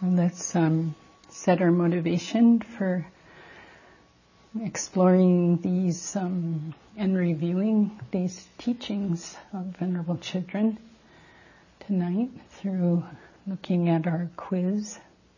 Let's set our motivation for exploring these and reviewing these teachings of Venerable Chödrön tonight through looking at our quiz.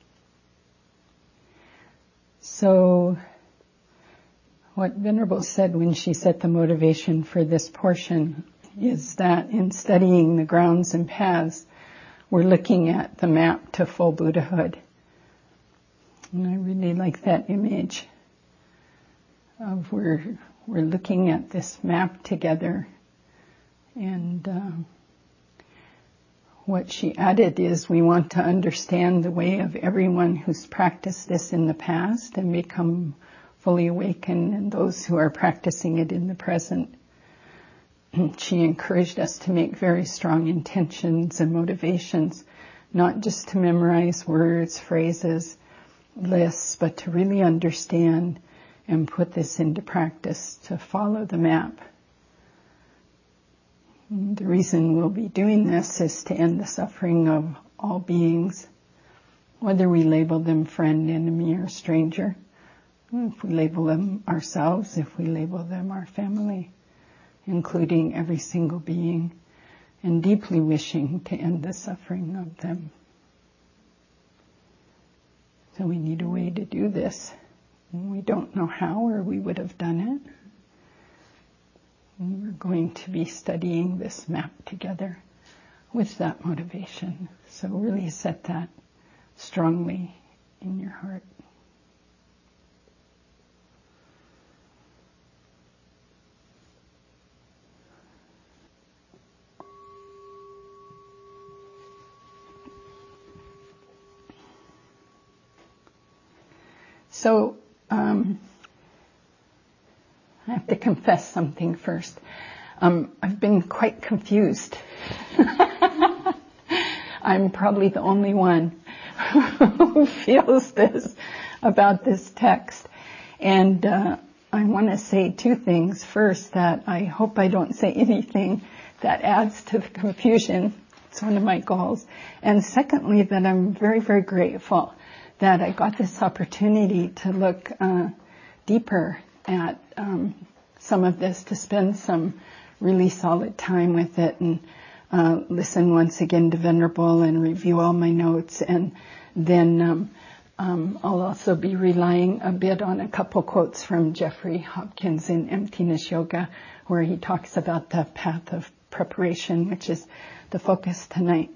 So, what Venerable said when she set the motivation for this portion is that in studying the grounds and paths, we're looking at the map to full Buddhahood. And I really like that image of we're looking at this map together. And what she added is we want to understand the way of everyone who's practiced this in the past and become fully awakened, and those who are practicing it in the present. She encouraged us to make very strong intentions and motivations, not just to memorize words, phrases, lists, but to really understand and put this into practice, to follow the map. And the reason we'll be doing this is to end the suffering of all beings, whether we label them friend, enemy, or stranger, if we label them ourselves, if we label them our family, including every single being, and deeply wishing to end the suffering of them. So we need a way to do this. And we don't know how, or we would have done it. And we're going to be studying this map together with that motivation. So really set that strongly in your heart. So, I have to confess something first. I've been quite confused. I'm probably the only one who feels this about this text. And I want to say two things. First, that I hope I don't say anything that adds to the confusion. It's one of my goals. And secondly, that I'm very, very grateful that I got this opportunity to look deeper at some of this, to spend some really solid time with it and listen once again to Venerable and review all my notes. And then I'll also be relying a bit on a couple quotes from Jeffrey Hopkins in Emptiness Yoga, where he talks about the path of preparation, which is the focus tonight.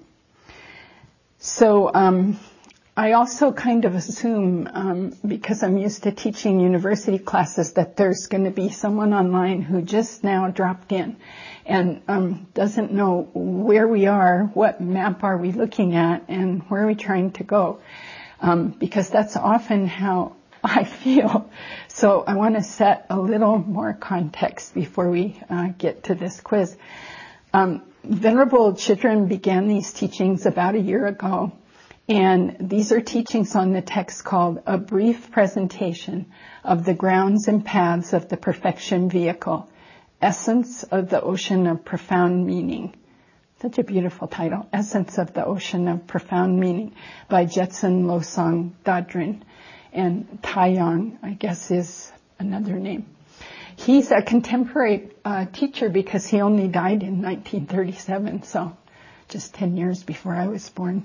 So I also kind of assume, because I'm used to teaching university classes, that there's going to be someone online who just now dropped in and doesn't know where we are, what map are we looking at, and where are we trying to go, because that's often how I feel. So I want to set a little more context before we get to this quiz. Venerable Chödrön began these teachings about a year ago. And these are teachings on the text called A Brief Presentation of the Grounds and Paths of the Perfection Vehicle, Essence of the Ocean of Profound Meaning. Such a beautiful title, Essence of the Ocean of Profound Meaning, by Jetsun Losang Dadrin. And Taiyang, I guess, is another name. He's a contemporary teacher because he only died in 1937, so just 10 years before I was born.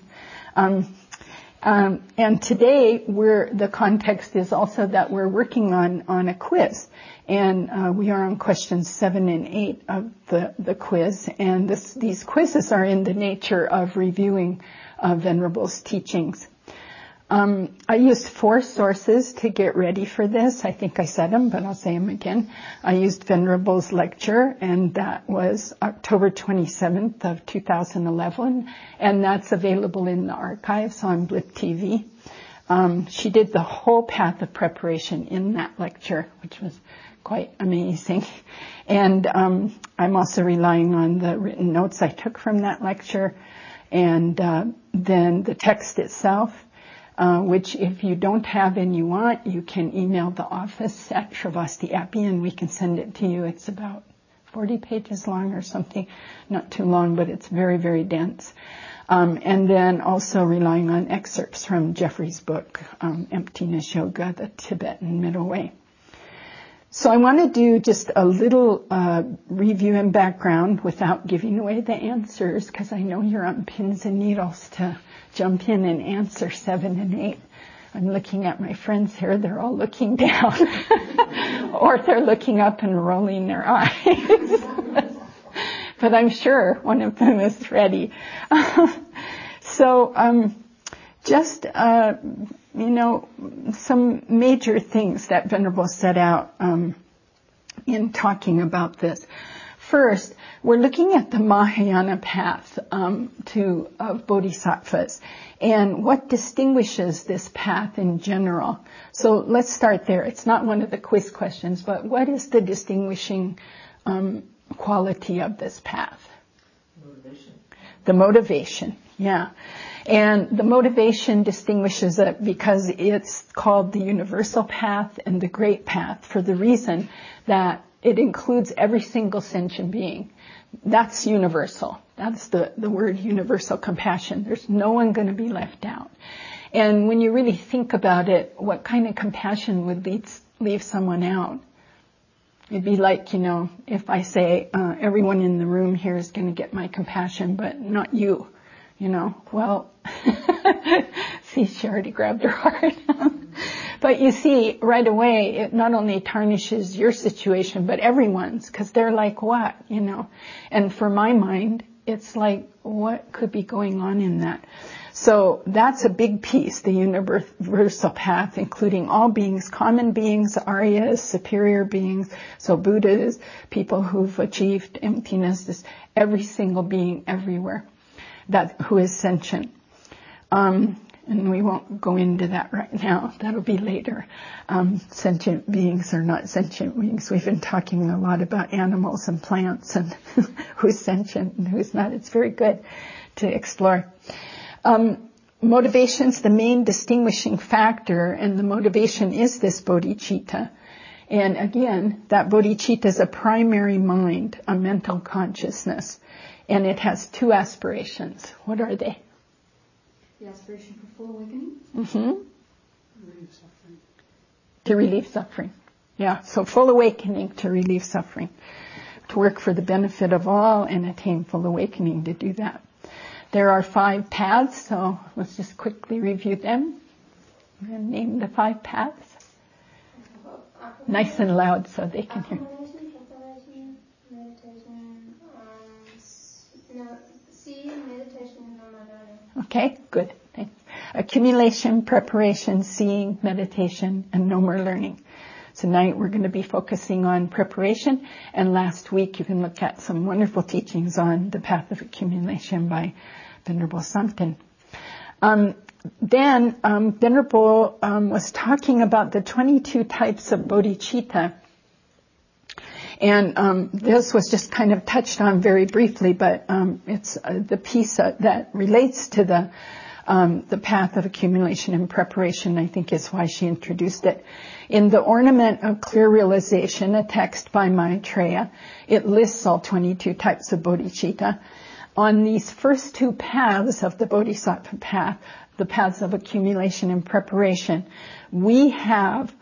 And today the context is also that we're working on a quiz, and we are on questions 7 and 8 of the quiz, and these quizzes are in the nature of reviewing Venerable's teachings. I used 4 sources to get ready for this. I think I said them, but I'll say them again. I used Venerable's lecture, and that was October 27th of 2011, and that's available in the archives on Blip TV. She did the whole path of preparation in that lecture, which was quite amazing. And I'm also relying on the written notes I took from that lecture, and then the text itself, which if you don't have and you want, you can email the office at Sravasti Abbey and we can send it to you. It's about 40 pages long or something, not too long, but it's very, very dense. And then also relying on excerpts from Jeffrey's book, Emptiness Yoga, the Tibetan Middle Way. So I want to do just a little review and background without giving away the answers, because I know you're on pins and needles to jump in and answer 7 and 8. I'm looking at my friends here. They're all looking down. Or they're looking up and rolling their eyes. But I'm sure one of them is ready. So just, some major things that Venerable set out in talking about this. First, we're looking at the Mahayana path to bodhisattvas and what distinguishes this path in general. So let's start there. It's not one of the quiz questions, but what is the distinguishing quality of this path? Motivation. The motivation, yeah. And the motivation distinguishes it because it's called the universal path and the great path for the reason that it includes every single sentient being. That's universal. That's the word universal compassion. There's no one going to be left out. And when you really think about it, what kind of compassion would leave someone out? It'd be like, if I say, everyone in the room here is going to get my compassion, but not you. Well, see, she already grabbed her heart. But you see, right away, it not only tarnishes your situation, but everyone's, because they're like, what, And for my mind, it's like, what could be going on in that? So that's a big piece, the universal path, including all beings, common beings, Aryas, superior beings, so Buddhas, people who've achieved emptiness, this every single being everywhere who is sentient. And we won't go into that right now. That'll be later. Sentient beings or not sentient beings. We've been talking a lot about animals and plants and who's sentient and who's not. It's very good to explore. Motivation's the main distinguishing factor, and the motivation is this bodhicitta. And again, that bodhicitta is a primary mind, a mental consciousness. And it has 2 aspirations. What are they? The aspiration for full awakening? Mm-hmm. Relieve suffering. To relieve suffering. Yeah, so full awakening to relieve suffering. To work for the benefit of all and attain full awakening to do that. There are 5 paths, so let's just quickly review them. And name the 5 paths. Nice and loud so they can hear. Meditation, Okay, good. Thanks. Accumulation, preparation, seeing, meditation, and no more learning. Tonight we're going to be focusing on preparation, and last week you can look at some wonderful teachings on the path of accumulation by Venerable Samten. Then Venerable was talking about the 22 types of bodhicitta. And this was just kind of touched on very briefly, but it's the piece that relates to the path of accumulation and preparation, I think is why she introduced it. In the Ornament of Clear Realization, a text by Maitreya, it lists all 22 types of bodhicitta. On these first 2 paths of the bodhisattva path, the paths of accumulation and preparation, we have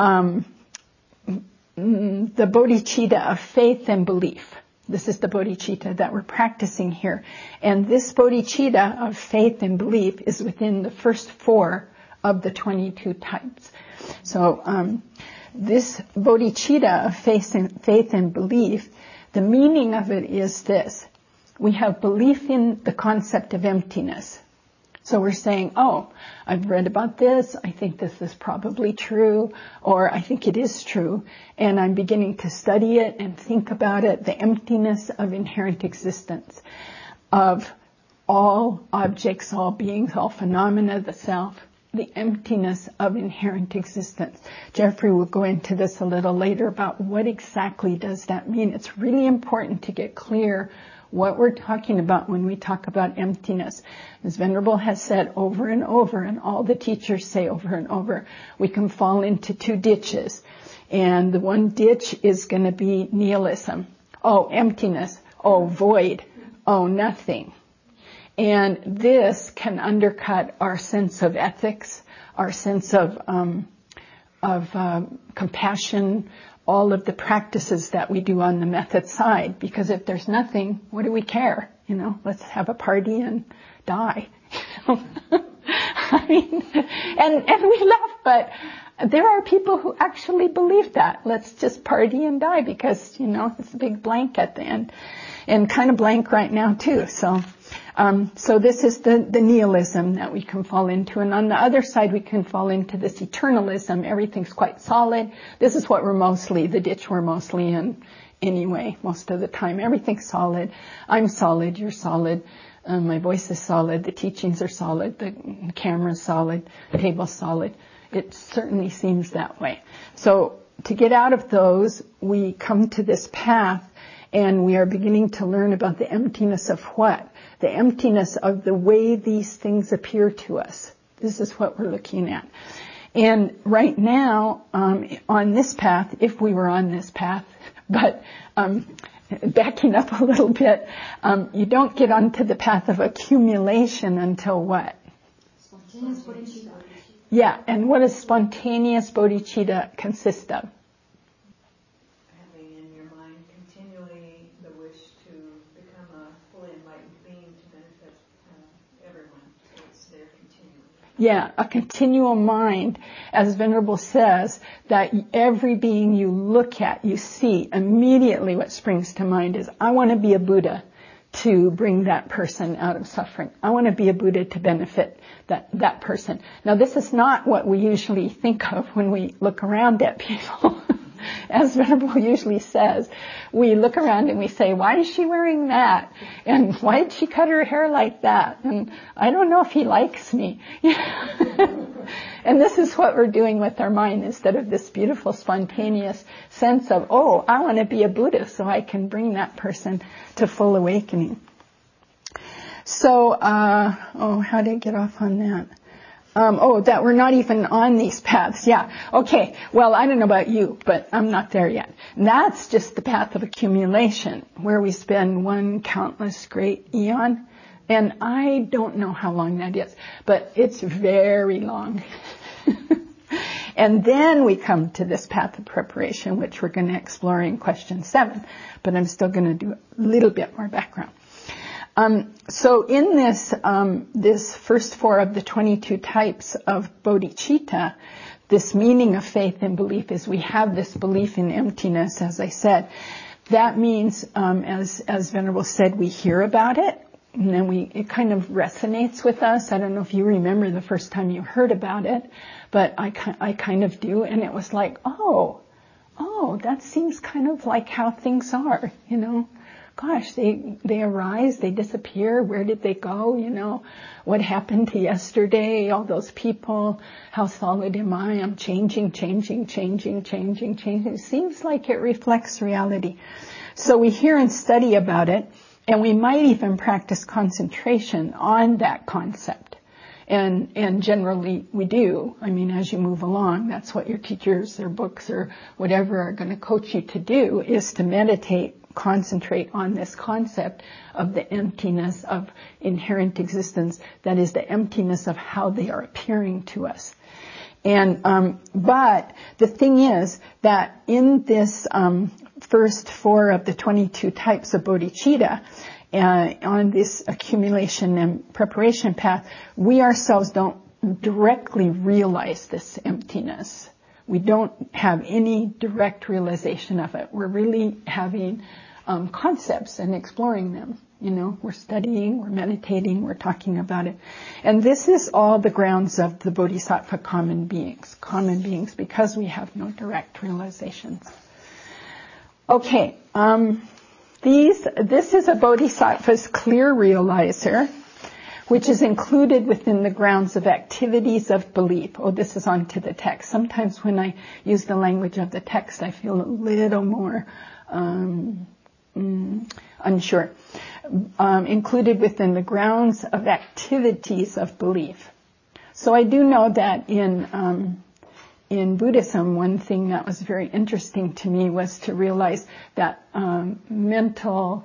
the bodhicitta of faith and belief. This is the bodhicitta that we're practicing here. And this bodhicitta of faith and belief is within the first 4 of the 22 types. So this bodhicitta of faith and belief, the meaning of it is this. We have belief in the concept of emptiness. So we're saying, oh, I've read about this, I think this is probably true, or I think it is true, and I'm beginning to study it and think about it, the emptiness of inherent existence, of all objects, all beings, all phenomena, the self, the emptiness of inherent existence. Jeffrey will go into this a little later about what exactly does that mean. It's really important to get clear what we're talking about when we talk about emptiness. As Venerable has said over and over, and all the teachers say over and over, we can fall into 2 ditches. And the one ditch is going to be nihilism. Oh, emptiness. Oh, void. Oh, nothing. And this can undercut our sense of ethics, our sense of compassion, all of the practices that we do on the method side. Because if there's nothing, what do we care? Let's have a party and die. I mean, and we laugh, but there are people who actually believe that. Let's just party and die because, it's a big blank at the end. And kind of blank right now too. So this is the nihilism that we can fall into. And on the other side, we can fall into this eternalism. Everything's quite solid. This is what the ditch we're mostly in anyway, most of the time. Everything's solid. I'm solid. You're solid. My voice is solid. The teachings are solid. The camera's solid. The table's solid. It certainly seems that way. So to get out of those, we come to this path. And we are beginning to learn about the emptiness of what? The emptiness of the way these things appear to us. This is what we're looking at. And right now, on this path, if we were on this path, but backing up a little bit, you don't get onto the path of accumulation until what? Spontaneous bodhicitta. Yeah, and what does spontaneous bodhicitta consist of? Yeah, a continual mind, as Venerable says, that every being you look at, you see, immediately what springs to mind is, I want to be a Buddha to bring that person out of suffering. I want to be a Buddha to benefit that person. Now, this is not what we usually think of when we look around at people. As Venerable usually says, we look around and we say, why is she wearing that? And why did she cut her hair like that? And I don't know if he likes me. And this is what we're doing with our mind instead of this beautiful spontaneous sense of, I want to be a Buddha so I can bring that person to full awakening. So, how did I get off on that? That we're not even on these paths. Yeah. Okay. Well, I don't know about you, but I'm not there yet. And that's just the path of accumulation, where we spend one countless great eon. And I don't know how long that is, but it's very long. And then we come to this path of preparation, which we're going to explore in question 7. But I'm still going to do a little bit more background. So in this first 4 of the 22 types of bodhicitta, this meaning of faith and belief is we have this belief in emptiness, as I said. That means, as Venerable said, we hear about it, and then it kind of resonates with us. I don't know if you remember the first time you heard about it, but I kind of do, and it was like, that seems kind of like how things are, Gosh, they arise, they disappear. Where did they go? What happened to yesterday? All those people. How solid am I? I'm changing. It seems like it reflects reality. So we hear and study about it, and we might even practice concentration on that concept. And generally we do. I mean, as you move along, that's what your teachers or books or whatever are going to coach you to do, is to meditate, concentrate on this concept of the emptiness of inherent existence, that is the emptiness of how they are appearing to us. And but the thing is that in this first 4 of the 22 types of bodhicitta, on this accumulation and preparation path, we ourselves don't directly realize this emptiness. We don't have any direct realization of it. We're really having concepts and exploring them. We're studying, we're meditating, we're talking about it. And this is all the grounds of the Bodhisattva common beings because we have no direct realizations. Okay, this is a Bodhisattva's clear realizer, which is included within the grounds of activities of belief. This is onto the text. Sometimes when I use the language of the text, I feel a little more unsure. Included within the grounds of activities of belief. So I do know that in Buddhism, one thing that was very interesting to me was to realize that mental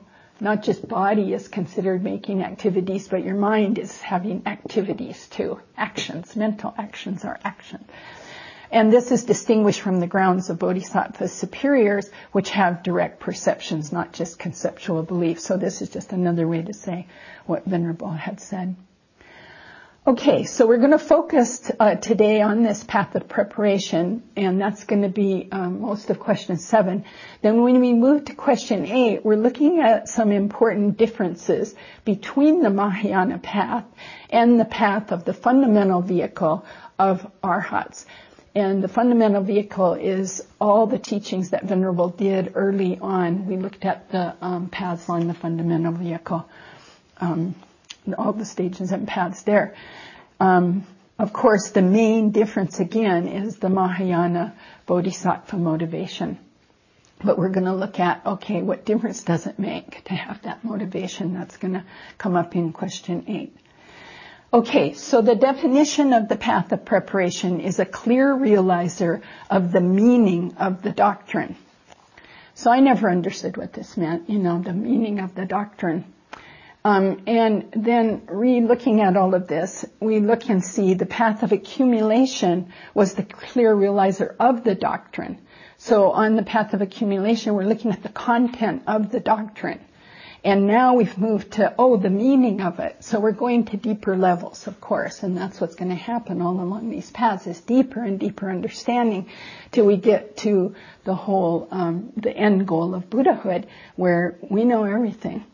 not just body is considered making activities, but your mind is having activities too. Actions, mental actions are actions. And this is distinguished from the grounds of Bodhisattva superiors, which have direct perceptions, not just conceptual beliefs. So this is just another way to say what Venerable had said. Okay, so we're going to focus today on this path of preparation, and that's going to be most of question 7. Then when we move to question 8, we're looking at some important differences between the Mahayana path and the path of the fundamental vehicle of Arhats. And the fundamental vehicle is all the teachings that Venerable did early on. We looked at the paths on the fundamental vehicle, all the stages and paths there. Of course, the main difference again is the Mahayana Bodhisattva motivation. But we're going to look at, okay, what difference does it make to have that motivation? That's going to come up in question 8. Okay, so the definition of the path of preparation is a clear realizer of the meaning of the doctrine. So I never understood what this meant, the meaning of the doctrine. And then re-looking at all of this, we look and see the path of accumulation was the clear realizer of the doctrine. So on the path of accumulation, we're looking at the content of the doctrine. And now we've moved to, the meaning of it. So we're going to deeper levels, of course, and that's what's going to happen all along these paths, is deeper and deeper understanding till we get to the whole, the end goal of Buddhahood, where we know everything.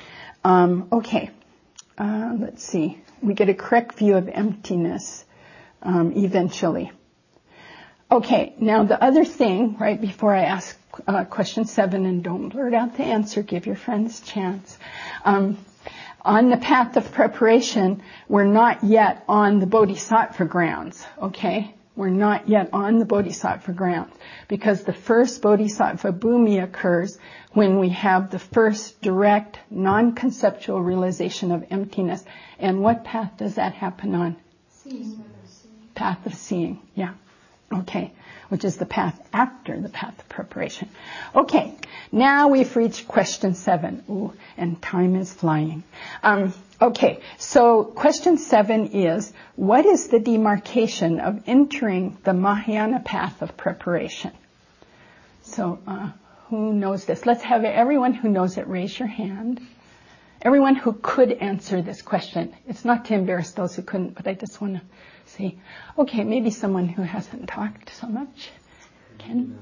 Let's see. We get a correct view of emptiness, eventually. Okay, now the other thing, right before I ask question 7, and don't blurt out the answer, give your friends a chance. On the path of preparation, we're not yet on the Bodhisattva grounds, okay? We're not yet on the Bodhisattva grounds, because the first Bodhisattva bhumi occurs when we have the first direct, non-conceptual realization of emptiness. And what path does that happen on? Seeing. Path of seeing, yeah. Okay, which is the path after the path of preparation. Okay, now we've reached question 7. Ooh, and time is flying. Okay, so question 7 is, what is the demarcation of entering the Mahayana path of preparation? So, who knows this? Let's have everyone who knows it raise your hand. Everyone who could answer this question. It's not to embarrass those who couldn't, but I just want to see. Okay, maybe someone who hasn't talked so much. Ken?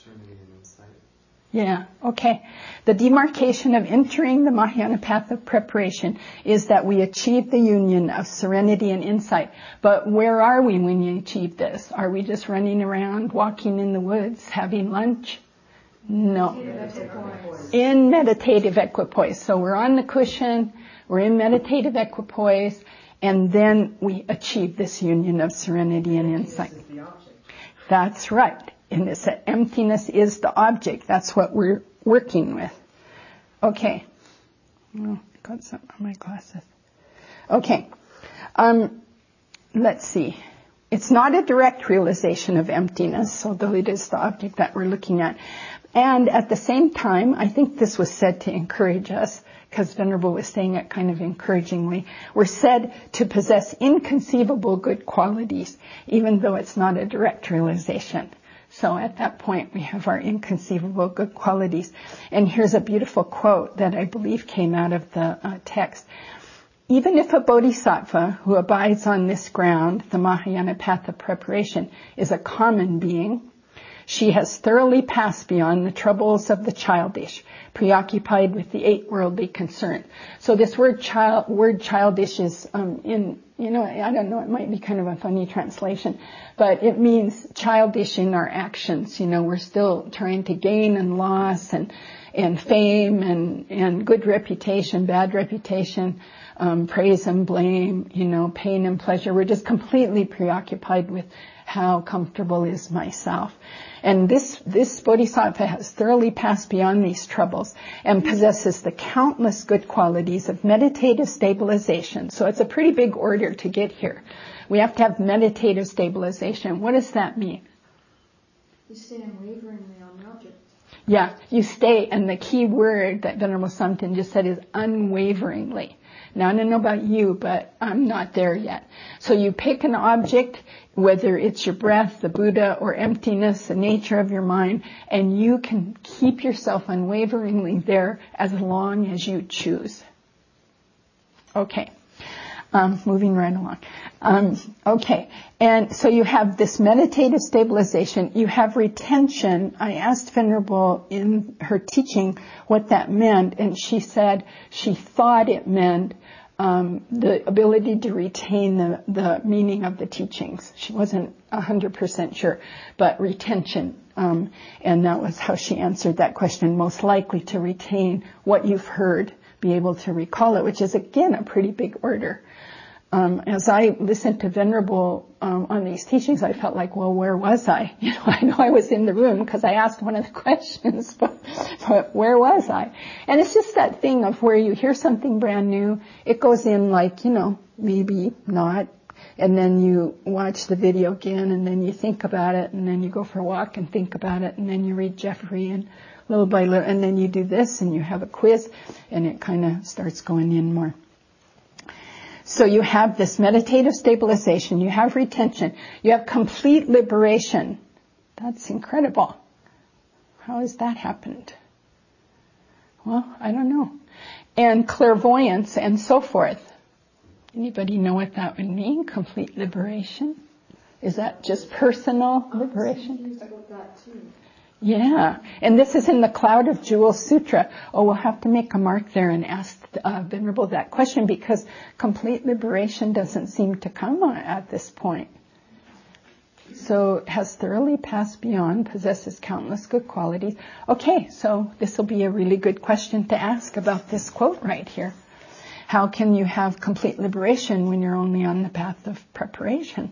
Yeah, okay. The demarcation of entering the Mahayana path of preparation is that we achieve the union of serenity and insight. But where are we when we achieve this? Are we just running around, walking in the woods, having lunch? No. In meditative equipoise. So we're on the cushion, we're in meditative equipoise, and then we achieve this union of serenity and insight. That's right. And this emptiness is the object. That's what we're working with. Okay. Oh, got some of my glasses. Okay. Let's see. It's not a direct realization of emptiness, although it is the object that we're looking at. And at the same time, I think this was said to encourage us, because Venerable was saying it kind of encouragingly. We're said to possess inconceivable good qualities, even though it's not a direct realization. So at that point, we have our inconceivable good qualities. And here's a beautiful quote that I believe came out of the text. Even if a bodhisattva who abides on this ground, the Mahayana path of preparation, is a common being, she has thoroughly passed beyond the troubles of the childish, preoccupied with the 8 worldly concerns. So this word childish is I don't know, it might be kind of a funny translation, but it means childish in our actions. We're still trying to gain and loss and fame and good reputation, bad reputation, praise and blame, pain and pleasure. We're just completely preoccupied with how comfortable is myself. And this bodhisattva has thoroughly passed beyond these troubles and possesses the countless good qualities of meditative stabilization. So it's a pretty big order to get here. We have to have meditative stabilization. What does that mean? You stay unwaveringly on the object. Yeah, you stay, and the key word that Venerable Samten just said is unwaveringly. Now, I don't know about you, but I'm not there yet. So you pick an object, whether it's your breath, the Buddha, or emptiness, the nature of your mind, and you can keep yourself unwaveringly there as long as you choose. Okay. Moving right along. Okay. And so you have this meditative stabilization. You have retention. I asked Venerable in her teaching what that meant, and she said she thought it meant the ability to retain the meaning of the teachings. She wasn't 100% sure, but retention. And that was how she answered that question. Most likely to retain what you've heard, be able to recall it, which is, again, a pretty big order. As I listened to Venerable on these teachings, I felt like, well, where was I? You know, I know I was in the room because I asked one of the questions, but where was I? And it's just that thing of where you hear something brand new, it goes in like, you know, maybe not, and then you watch the video again, and then you think about it, and then you go for a walk and think about it, and then you read Jeffrey, and little by little, and then you do this, and you have a quiz, and it kind of starts going in more. So you have this meditative stabilization, you have retention, you have complete liberation. That's incredible. How has that happened? Well, I don't know. And clairvoyance and so forth. Anybody know what that would mean? Complete liberation? Is that just personal liberation? I got that too. Yeah, and this is in the Cloud of Jewels Sutra. Oh, we'll have to make a mark there and ask Venerable that question, because complete liberation doesn't seem to come at this point. So has thoroughly passed beyond, possesses countless good qualities. Okay, so this will be a really good question to ask about this quote right here. How can you have complete liberation when you're only on the path of preparation?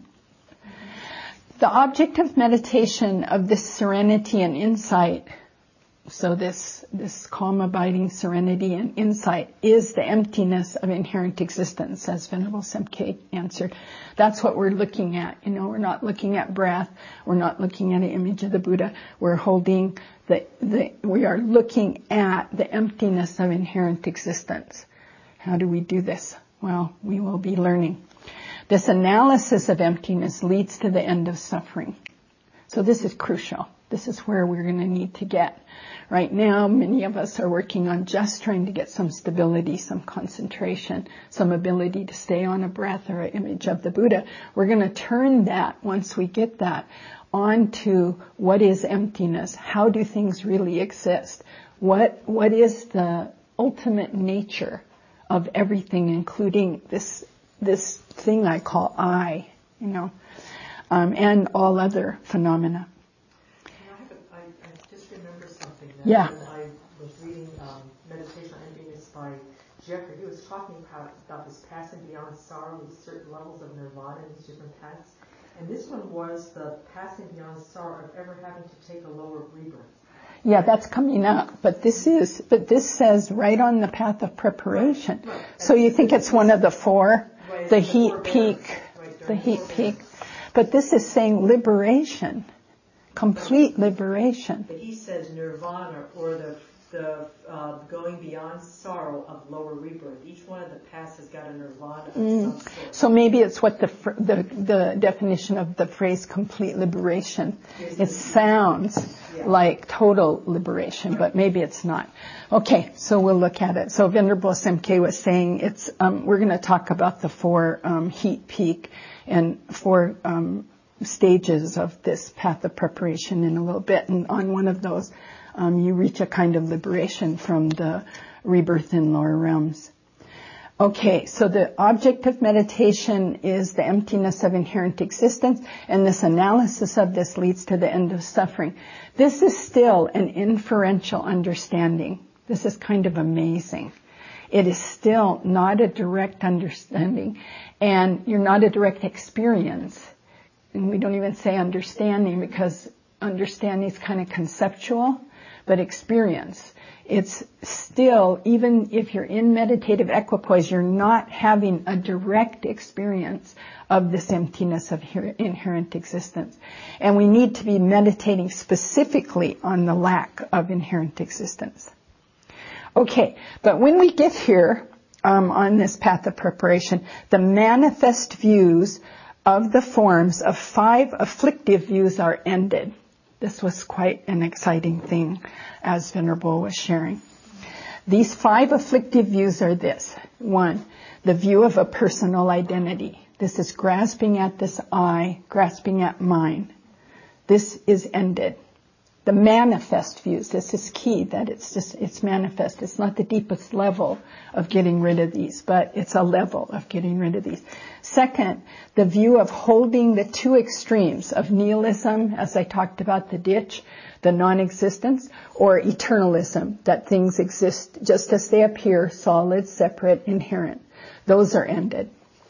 The object of meditation, of this serenity and insight, so this calm, abiding serenity and insight, is the emptiness of inherent existence, as Venerable Semkye answered. That's what we're looking at. You know, we're not looking at breath. We're not looking at an image of the Buddha. We're holding we are looking at the emptiness of inherent existence. How do we do this? Well, we will be learning. This analysis of emptiness leads to the end of suffering. So this is crucial. This is where we're going to need to get. Right now, many of us are working on just trying to get some stability, some concentration, some ability to stay on a breath or an image of the Buddha. We're going to turn that, once we get that, onto what is emptiness. How do things really exist? What is the ultimate nature of everything, including this thing I call I, you know, and all other phenomena. I just remember something. Yeah. When I was reading Meditation on Emptiness by Jeffrey, he was talking about this passing beyond sorrow with certain levels of nirvana in these different paths. And this one was the passing beyond sorrow of ever having to take a lower rebirth. Yeah, that's coming up. But this says right on the path of preparation. Right. So you think it's one of the four? Right. The heat peak. Right, the heat peak. But this is saying liberation. Complete liberation. But he says nirvana, or the going beyond sorrow of lower rebirth. Each one of the paths has got a nirvana of some sort. So maybe it's what the definition of the phrase complete liberation. It sounds like total liberation, but maybe it's not. Okay, so we'll look at it. So Venerable Semkye was saying it's we're going to talk about the four heat peak and four stages of this path of preparation in a little bit, and on one of those you reach a kind of liberation from the rebirth in lower realms. Okay, so the object of meditation is the emptiness of inherent existence, and this analysis of this leads to the end of suffering. This is still an inferential understanding. This is kind of amazing. It is still not a direct understanding, and you're not a direct experience. And we don't even say understanding, because understanding is kind of conceptual. but experience. It's still, even if you're in meditative equipoise, you're not having a direct experience of this emptiness of inherent existence. And we need to be meditating specifically on the lack of inherent existence. Okay, but when we get here, on this path of preparation, the manifest views of the forms of 5 afflictive views are ended. This was quite an exciting thing, as Venerable was sharing. These 5 afflictive views are this. 1, the view of a personal identity. This is grasping at this I, grasping at mine. This is ended. The manifest views, this is key, that it's manifest. It's not the deepest level of getting rid of these, but it's a level of getting rid of these. Second, the view of holding the 2 extremes of nihilism, as I talked about, the ditch, the non-existence, or eternalism, that things exist just as they appear, solid, separate, inherent. Those are ended.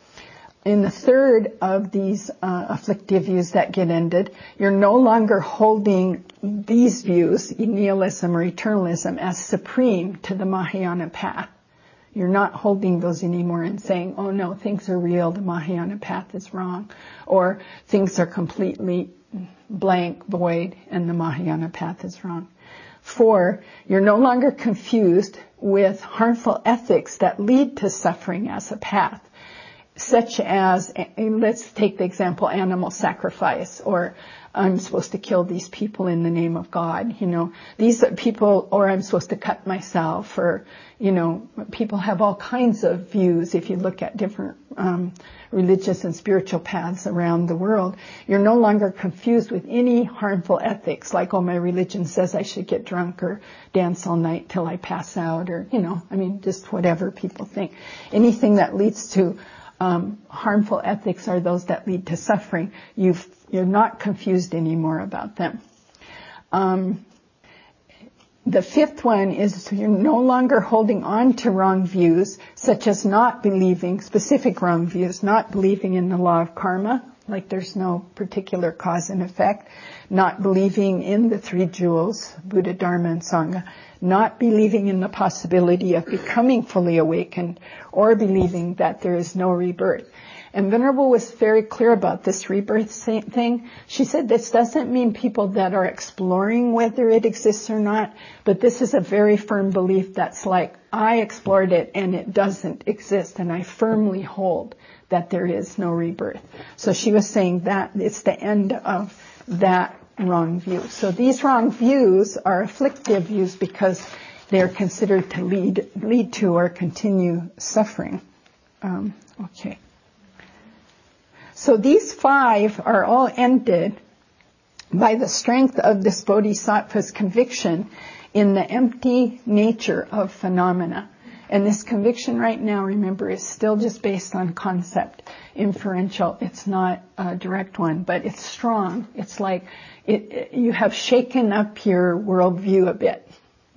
In the third of these afflictive views that get ended, you're no longer holding these views, nihilism or eternalism, as supreme to the Mahayana path. You're not holding those anymore and saying, oh no, things are real, the Mahayana path is wrong, or things are completely blank, void, and the Mahayana path is wrong. 4, you're no longer confused with harmful ethics that lead to suffering as a path, such as, let's take the example, animal sacrifice, or I'm supposed to kill these people in the name of God, these are people, or I'm supposed to cut myself, or, people have all kinds of views. If you look at different religious and spiritual paths around the world, you're no longer confused with any harmful ethics, like, oh, my religion says I should get drunk or dance all night till I pass out, or, just whatever people think. Anything that leads to harmful ethics are those that lead to suffering. You're not confused anymore about them. The 5th one is you're no longer holding on to wrong views, such as not believing, specific wrong views, not believing in the law of karma, like there's no particular cause and effect, not believing in the 3 jewels, Buddha, Dharma, and Sangha, not believing in the possibility of becoming fully awakened, or believing that there is no rebirth. And Venerable was very clear about this rebirth thing. She said this doesn't mean people that are exploring whether it exists or not, but this is a very firm belief that's like, I explored it and it doesn't exist, and I firmly hold that there is no rebirth. So she was saying that it's the end of that wrong view. So these wrong views are afflictive views because they're considered to lead to or continue suffering. Okay. So these 5 are all ended by the strength of this bodhisattva's conviction in the empty nature of phenomena. And this conviction right now, remember, is still just based on concept, inferential. It's not a direct one, but it's strong. It's like you have shaken up your worldview a bit,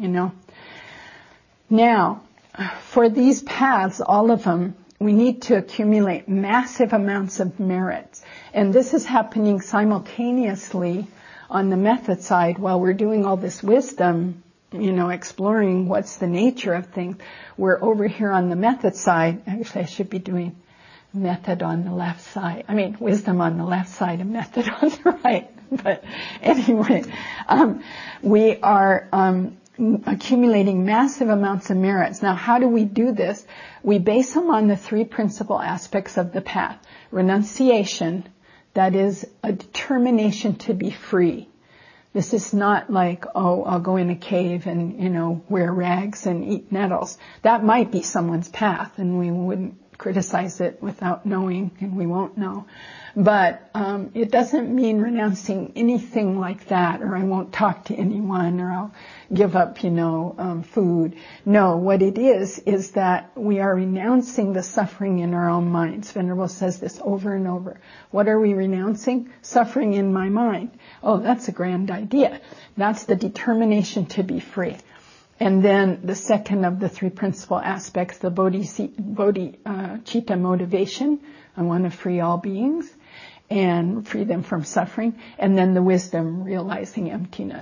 Now, for these paths, all of them, we need to accumulate massive amounts of merits. And this is happening simultaneously on the method side while we're doing all this wisdom, exploring what's the nature of things. We're over here on the method side. Actually, I should be doing method on the left side. Wisdom on the left side and method on the right. But anyway, we are accumulating massive amounts of merits. Now, how do we do this? We base them on the 3 principal aspects of the path. Renunciation, that is a determination to be free. This is not like, oh, I'll go in a cave and, wear rags and eat nettles. That might be someone's path, and we wouldn't criticize it without knowing, and we won't know. But it doesn't mean renouncing anything like that, or I won't talk to anyone, or I'll give up, food. No, what it is that we are renouncing the suffering in our own minds. Venerable says this over and over. What are we renouncing? Suffering in my mind. Oh, that's a grand idea. That's the determination to be free. And then the second of the 3 principal aspects, the bodhicitta motivation. I want to free all beings and free them from suffering. And then the wisdom, realizing emptiness.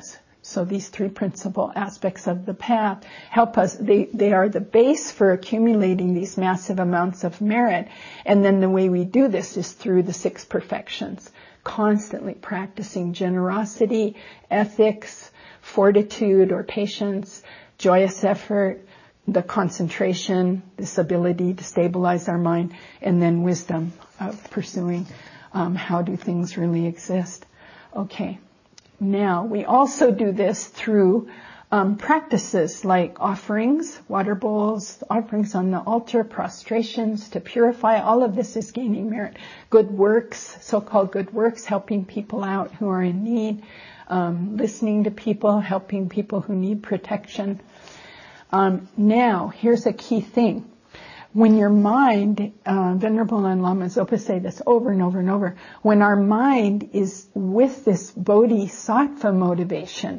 So these three principal aspects of the path help us. They are the base for accumulating these massive amounts of merit. And then the way we do this is through the 6 perfections, constantly practicing generosity, ethics, fortitude or patience, joyous effort, the concentration, this ability to stabilize our mind, and then wisdom of pursuing how do things really exist. Okay. Now, we also do this through practices like offerings, water bowls, offerings on the altar, prostrations to purify. All of this is gaining merit. Good works, so-called good works, helping people out who are in need, listening to people, helping people who need protection. Now, here's a key thing. When your mind, Venerable and Lama Zopa say this over and over and over, when our mind is with this bodhisattva motivation,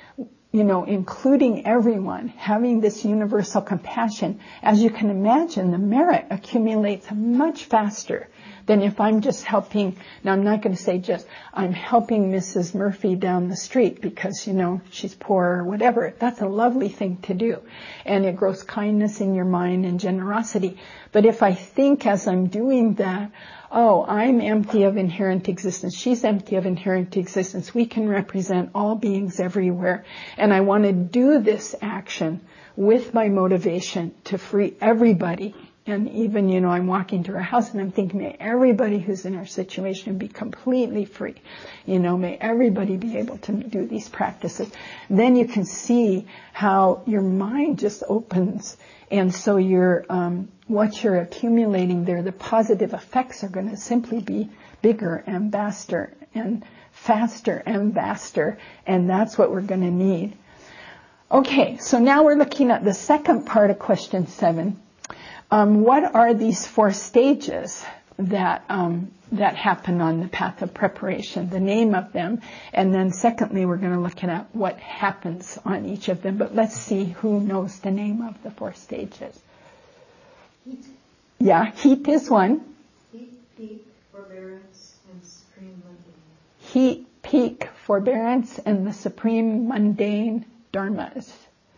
including everyone, having this universal compassion, as you can imagine, the merit accumulates much faster than if I'm just helping. Now, I'm not going to say just, I'm helping Mrs. Murphy down the street because, she's poor or whatever. That's a lovely thing to do. And it grows kindness in your mind and generosity. But if I think as I'm doing that, oh, I'm empty of inherent existence, she's empty of inherent existence, we can represent all beings everywhere. And I want to do this action with my motivation to free everybody. And even, I'm walking to her house and I'm thinking, may everybody who's in our situation be completely free. May everybody be able to do these practices. Then you can see how your mind just opens. And so what you're accumulating there, the positive effects are going to simply be bigger and vaster and faster and vaster. And that's what we're going to need. Okay, so now we're looking at the second part of question 7. What are these 4 stages that happen on the path of preparation, the name of them, and then secondly, we're going to look at what happens on each of them. But let's see who knows the name of the 4 stages. Heat. Yeah, heat is one. Heat, peak, forbearance, and supreme mundane. Heat, peak, forbearance, and the supreme mundane dharmas.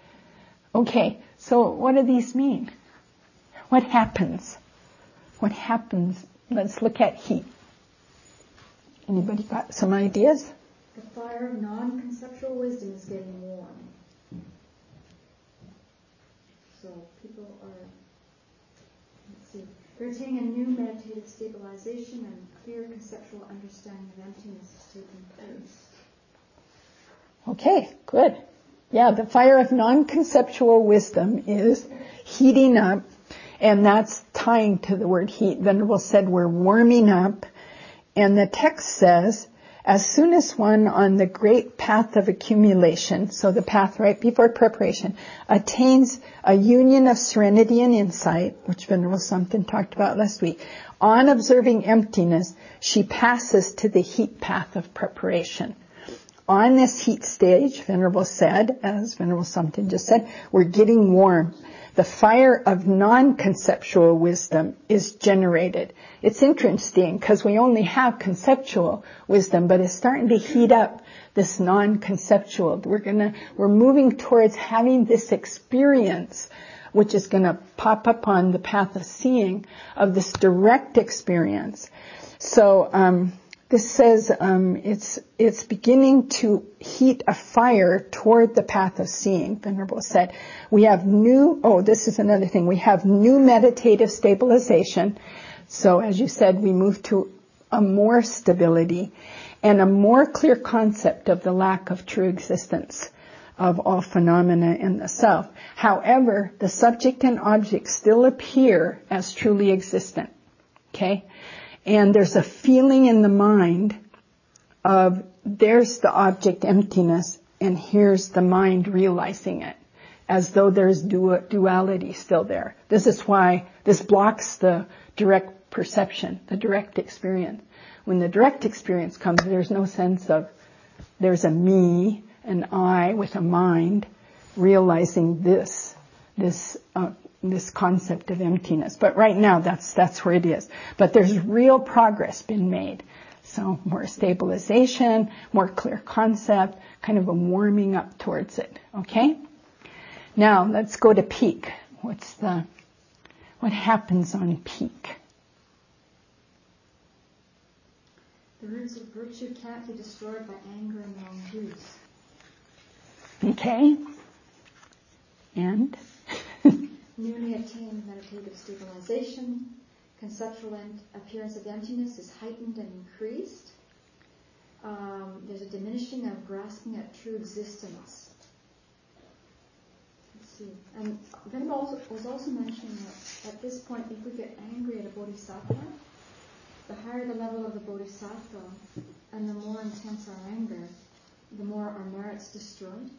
Okay, so what do these mean? What happens? What happens? Let's look at heat. Anybody got some ideas? The fire of non-conceptual wisdom is getting warm. So people are, they're attaining a new meditative stabilization and clear conceptual understanding of emptiness is taking place. Okay, good. Yeah, the fire of non-conceptual wisdom is heating up. And that's tying to the word heat. Venerable said we're warming up. And the text says, as soon as one on the great path of accumulation, so the path right before preparation, attains a union of serenity and insight, which Venerable Samten talked about last week, on observing emptiness, she passes to the heat path of preparation. On this heat stage, Venerable said, as Venerable Samten just said, we're getting warm. The fire of non-conceptual wisdom is generated. It's interesting because we only have conceptual wisdom, but it's starting to heat up this non-conceptual. We're moving towards having this experience, which is going to pop up on the path of seeing, of this direct experience. So, this says it's beginning to heat a fire toward the path of seeing, Venerable said. We have this is another thing, we have new meditative stabilization. So as you said, we move to a more stability and a more clear concept of the lack of true existence of all phenomena in the self. However, the subject and object still appear as truly existent. Okay? And there's a feeling in the mind of there's the object emptiness and here's the mind realizing it, as though there's duality still there. This is why this blocks the direct perception, the direct experience. When the direct experience comes, there's no sense of there's a me, an I with a mind realizing this concept of emptiness. But right now, that's where it is. But there's real progress been made. So more stabilization, more clear concept, kind of a warming up towards it. Okay? Now let's go to peak. What happens on peak? The roots of virtue can't be destroyed by anger and wrong views. Okay. And? Newly attained meditative stabilization, conceptual appearance of emptiness is heightened and increased. There's a diminishing of grasping at true existence. Let's see. And then was also mentioning that at this point, if we get angry at a bodhisattva, the higher the level of the bodhisattva and the more intense our anger, the more our merit's destroyed.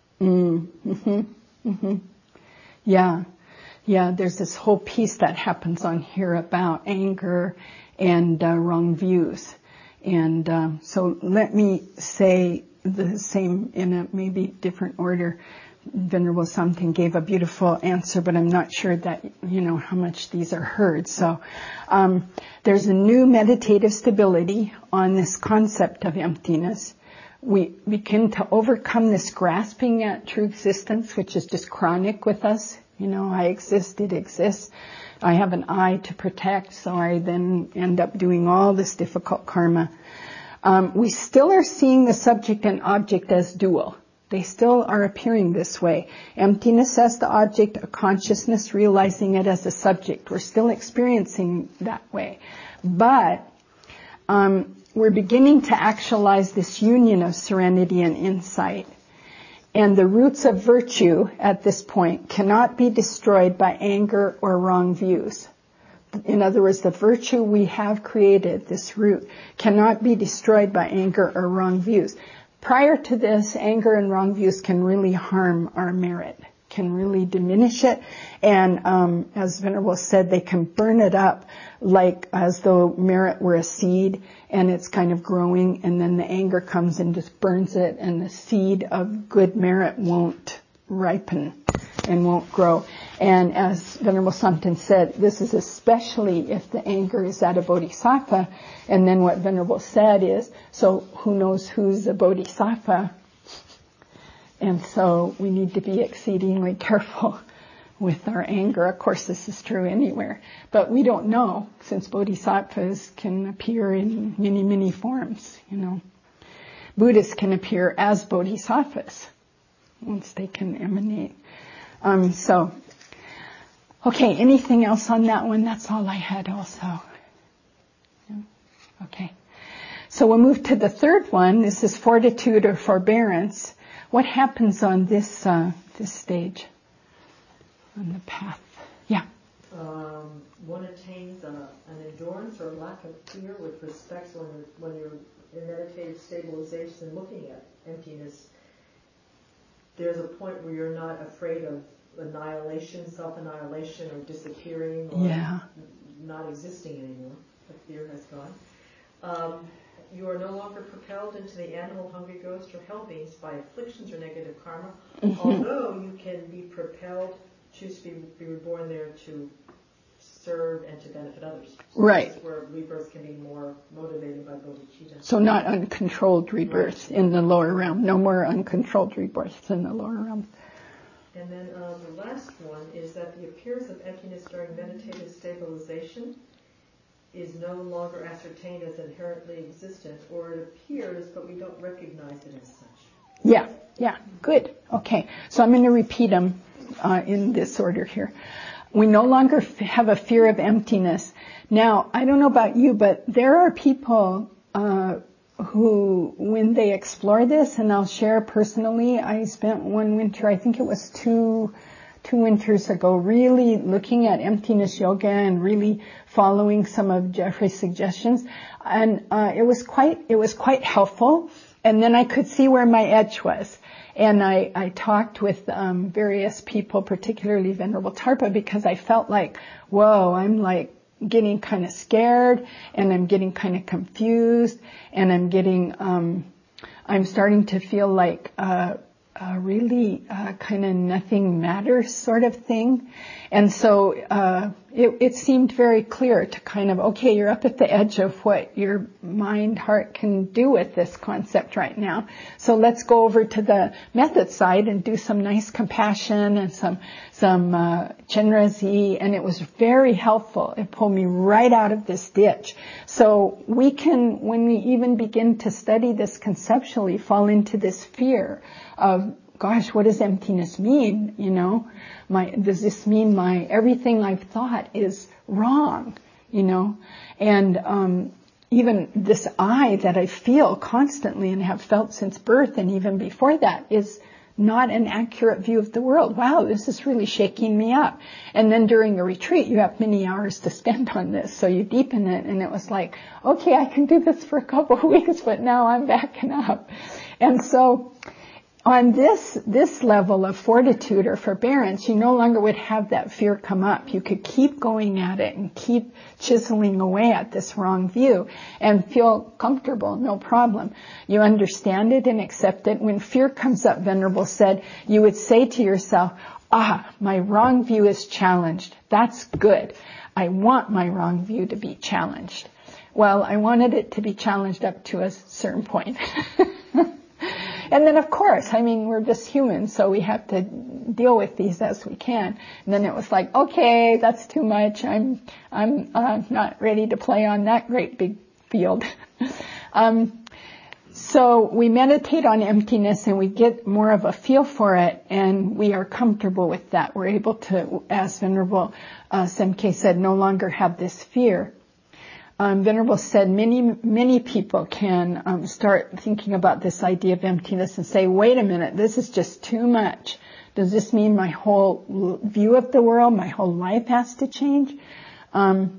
Yeah, there's this whole piece that happens on here about anger and wrong views. And so let me say the same in a maybe different order. Venerable Samten gave a beautiful answer, but I'm not sure that, how much these are heard. So there's a new meditative stability on this concept of emptiness. We begin to overcome this grasping at true existence, which is just chronic with us. I exist, it exists. I have an I to protect, so I then end up doing all this difficult karma. We still are seeing the subject and object as dual. They still are appearing this way. Emptiness as the object, a consciousness realizing it as a subject. We're still experiencing that way. But we're beginning to actualize this union of serenity and insight. And the roots of virtue at this point cannot be destroyed by anger or wrong views. In other words, the virtue we have created, this root, cannot be destroyed by anger or wrong views. Prior to this, anger and wrong views can really harm our merit, can really diminish it. And as Venerable said, they can burn it up like as though merit were a seed and it's kind of growing, and then the anger comes and just burns it, and the seed of good merit won't ripen and won't grow. And as Venerable Samten said, this is especially if the anger is at a bodhisattva. And then what Venerable said is, so who knows who's a bodhisattva? And so we need to be exceedingly careful with our anger. Of course, this is true anywhere. But we don't know, since bodhisattvas can appear in many, many forms, Buddhists can appear as bodhisattvas once they can emanate. Okay, anything else on that one? That's all I had also. Yeah? Okay. So we'll move to the third one. This is fortitude or forbearance. What happens on this stage? On the path? Yeah. One attains an endurance or lack of fear with respect when you're in meditative stabilization looking at emptiness. There's a point where you're not afraid of annihilation, self-annihilation, or disappearing, or not existing anymore. The fear has gone. You are no longer propelled into the animal, hungry ghost, or hell beings by afflictions or negative karma, although you can be propelled, choose to be reborn there to serve and to benefit others. So right. This is where rebirth can be more motivated by bodhicitta. So not uncontrolled rebirth in the lower realm. No more uncontrolled rebirths in the lower realm. And then the last one is that the appearance of emptiness during meditative stabilization is no longer ascertained as inherently existent, or it appears, but we don't recognize it as such. Yeah, good. Okay, so I'm going to repeat them in this order here. We no longer have a fear of emptiness. Now, I don't know about you, but there are people who, when they explore this, and I'll share personally, I spent one winter, I think it was two winters ago, really looking at emptiness yoga and really following some of Jeffrey's suggestions, and it was quite helpful. And then I could see where my edge was, and I talked with various people, particularly Venerable Tarpa, because I felt like, whoa, I'm like getting kind of scared, and I'm getting kind of confused, and I'm starting to feel like really kind of nothing matters sort of thing. And so it seemed very clear to kind of, okay, you're up at the edge of what your mind, heart can do with this concept right now. So let's go over to the method side and do some nice compassion and some Chenrezig, and it was very helpful. It pulled me right out of this ditch. So we can, when we even begin to study this conceptually, fall into this fear of, gosh, what does emptiness mean? You know, does this mean everything I've thought is wrong? You know, and even this I that I feel constantly and have felt since birth and even before that is not an accurate view of the world. Wow, this is really shaking me up. And then during a retreat, you have many hours to spend on this, so you deepen it, and it was like, okay, I can do this for a couple of weeks, but now I'm backing up. And so on this level of fortitude or forbearance, you no longer would have that fear come up. You could keep going at it and keep chiseling away at this wrong view and feel comfortable, no problem. You understand it and accept it. When fear comes up, Venerable said, you would say to yourself, my wrong view is challenged. That's good. I want my wrong view to be challenged. Well, I wanted it to be challenged up to a certain point. And then, of course, I mean, we're just humans, so we have to deal with these as we can. And then it was like, okay, that's too much. I'm not ready to play on that great big field. So we meditate on emptiness and we get more of a feel for it, and we are comfortable with that. We're able to, as Venerable Semkye said, no longer have this fear. Venerable said many people can start thinking about this idea of emptiness and say, wait a minute, this is just too much. Does this mean my whole view of the world, my whole life has to change? And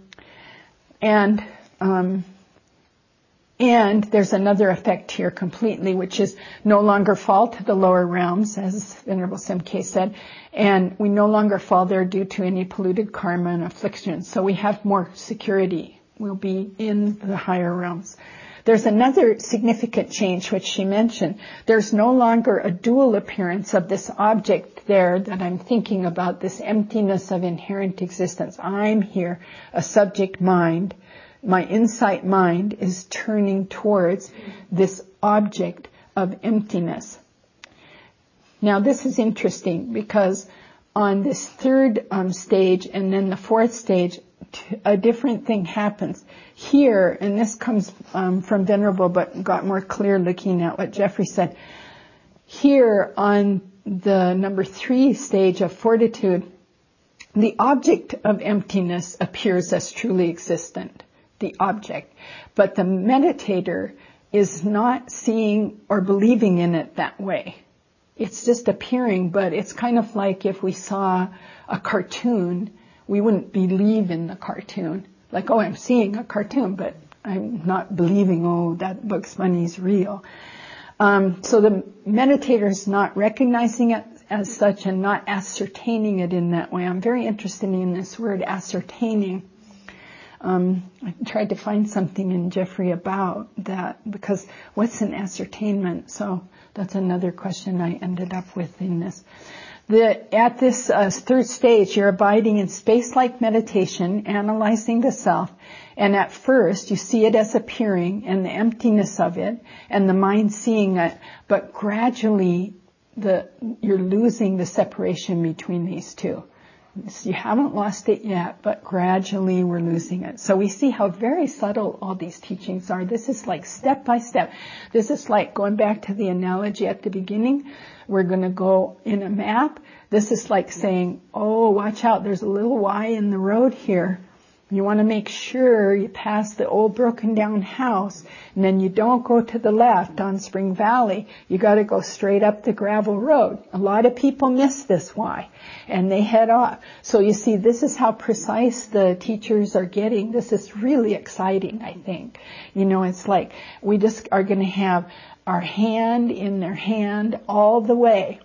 there's another effect here completely, which is no longer fall to the lower realms, as Venerable Semkye said, and we no longer fall there due to any polluted karma and affliction. So we have more security. We'll be in the higher realms. There's another significant change which she mentioned. There's no longer a dual appearance of this object there that I'm thinking about, this emptiness of inherent existence. I'm here, a subject mind. My insight mind is turning towards this object of emptiness. Now this is interesting because on this third stage and then the fourth stage, a different thing happens. Here, and this comes from Venerable but got more clear looking at what Jeffrey said, here on the number 3 stage of fortitude, the object of emptiness appears as truly existent, the object, but the meditator is not seeing or believing in it that way. It's just appearing, but it's kind of like if we saw a cartoon, we wouldn't believe in the cartoon. Like, oh, I'm seeing a cartoon, but I'm not believing, oh, that Bugs Bunny's real. So the meditator is not recognizing it as such and not ascertaining it in that way. I'm very interested in this word ascertaining. I tried to find something in Jeffrey about that, because what's an ascertainment? So that's another question I ended up with in this. At this third stage, you're abiding in space-like meditation, analyzing the self, and at first you see it as appearing and the emptiness of it, and the mind seeing it, but gradually you're losing the separation between these two. So you haven't lost it yet, but gradually we're losing it. So we see how very subtle all these teachings are. This is like step by step. This is like going back to the analogy at the beginning. We're going to go in a map. This is like saying, oh, watch out, there's a little Y in the road here. You want to make sure you pass the old broken down house, and then you don't go to the left on Spring Valley. You got to go straight up the gravel road. A lot of people miss this Y, and they head off. So you see, this is how precise the teachers are getting. This is really exciting, I think. You know, it's like we just are going to have our hand in their hand all the way.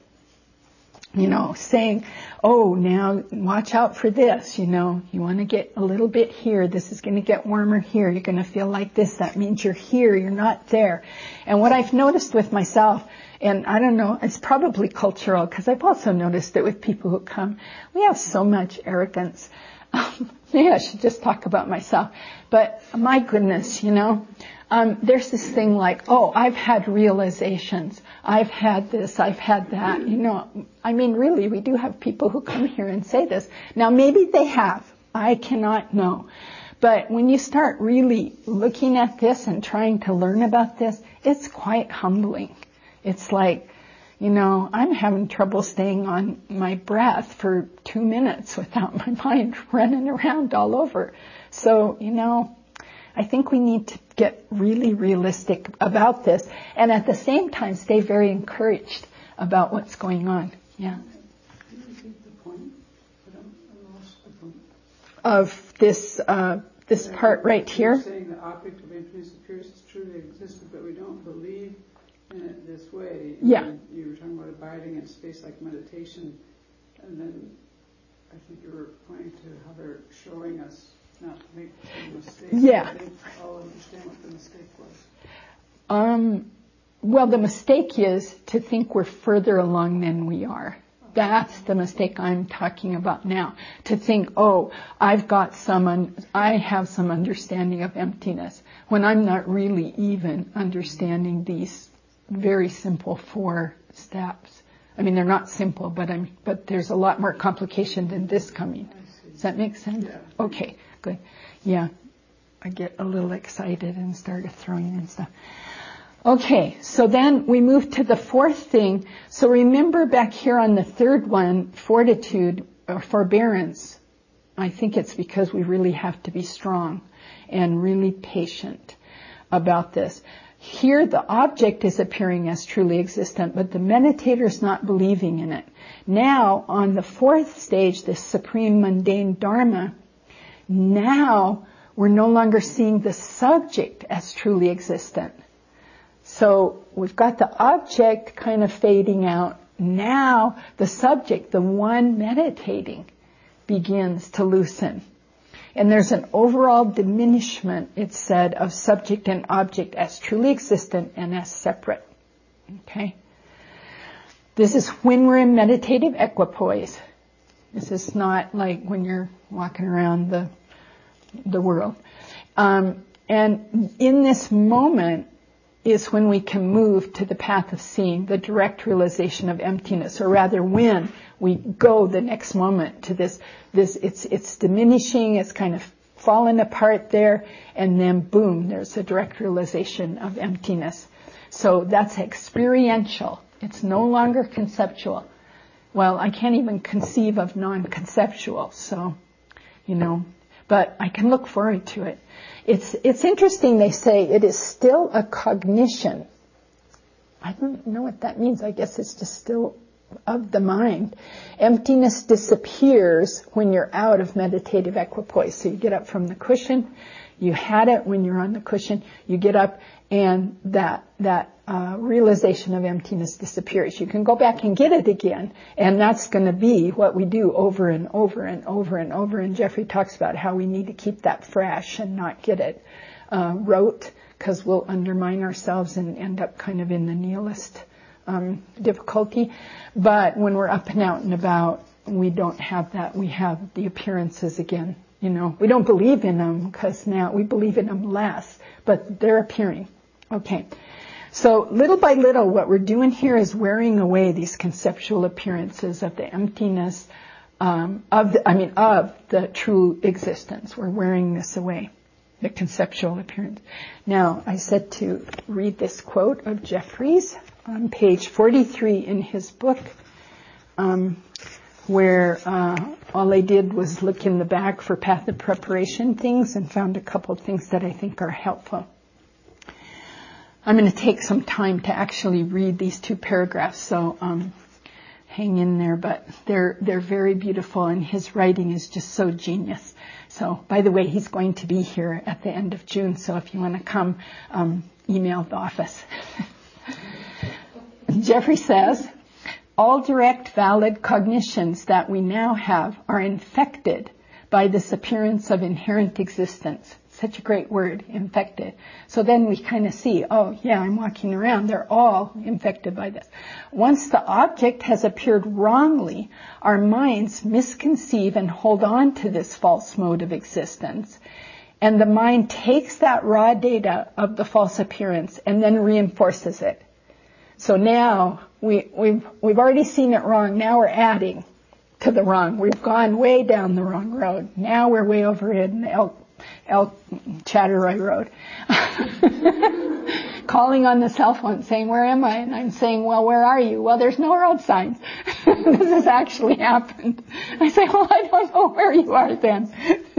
You know, saying, oh, now watch out for this, you know, you want to get a little bit here, this is going to get warmer here, you're going to feel like this, that means you're here, you're not there. And what I've noticed with myself, and I don't know, it's probably cultural, because I've also noticed it with people who come, we have so much arrogance. Maybe I should just talk about myself. But my goodness, there's this thing like, I've had realizations. I've had this, I've had that. Really, we do have people who come here and say this. Now, maybe they have. I cannot know. But when you start really looking at this and trying to learn about this, it's quite humbling. It's like, I'm having trouble staying on my breath for 2 minutes without my mind running around all over. So, I think we need to get really realistic about this and at the same time stay very encouraged about what's going on. Yeah. Can you repeat the point? I lost the point. Of this part right here. You're saying the object of emptiness appears as truly existent, but we don't believe in it this way. Yeah. You were talking about abiding in space like meditation, and then I think you were pointing to how they're showing us not to make mistakes. Yeah. I didn't all understand what the mistake was. Well, the mistake is to think we're further along than we are. That's the mistake I'm talking about now. To think, I have some understanding of emptiness, when I'm not really even understanding these very simple 4 steps. I mean, they're not simple, but there's a lot more complication than this coming. Does that make sense? Yeah. Okay, good. Yeah, I get a little excited and started throwing in stuff. Okay, so then we move to the 4th thing. So remember back here on the 3rd one, fortitude or forbearance. I think it's because we really have to be strong and really patient about this. Here the object is appearing as truly existent, but the meditator is not believing in it. Now, on the 4th stage, this supreme mundane dharma, now we're no longer seeing the subject as truly existent. So we've got the object kind of fading out. Now the subject, the one meditating, begins to loosen. And there's an overall diminishment, it's said, of subject and object as truly existent and as separate. Okay? This is when we're in meditative equipoise. This is not like when you're walking around the world. And in this moment is when we can move to the path of seeing, the direct realization of emptiness, or rather when we go the next moment to this it's diminishing, it's kind of fallen apart there, and then boom, there's a direct realization of emptiness. So that's experiential. It's no longer conceptual. Well, I can't even conceive of non-conceptual, so, but I can look forward to it. It's interesting, they say it is still a cognition. I don't know what that means. I guess it's just still of the mind. Emptiness disappears when you're out of meditative equipoise. So you get up from the cushion, you had it when you're on the cushion, you get up and that realization of emptiness disappears. You can go back and get it again, and that's going to be what we do over and over and over and over. And Jeffrey talks about how we need to keep that fresh and not get it rote, because we'll undermine ourselves and end up kind of in the nihilist difficulty. But when we're up and out and about, we don't have that. We have the appearances again. We don't believe in them because now we believe in them less, but they're appearing. Okay. So little by little, what we're doing here is wearing away these conceptual appearances of the emptiness of the true existence. We're wearing this away, the conceptual appearance. Now, I said to read this quote of Jeffrey's on page 43 in his book, where all I did was look in the back for path of preparation things and found a couple of things that I think are helpful. I'm going to take some time to actually read these 2 paragraphs, so hang in there, but they're very beautiful, and his writing is just so genius. So, by the way, he's going to be here at the end of June, so if you want to come, email the office. Jeffrey says, all direct valid cognitions that we now have are infected by this appearance of inherent existence. It such a great word, infected. So then we kind of see, oh yeah, I'm walking around, they're all infected by this. Once the object has appeared wrongly, our minds misconceive and hold on to this false mode of existence. And the mind takes that raw data of the false appearance and then reinforces it. So now we've already seen it wrong. Now we're adding to the wrong. We've gone way down the wrong road. Now we're way over in Elk Chatteroy Road. Calling on the cell phone saying, where am I? And I'm saying, well, where are you? Well, there's no road signs. This has actually happened. I say, well, I don't know where you are then.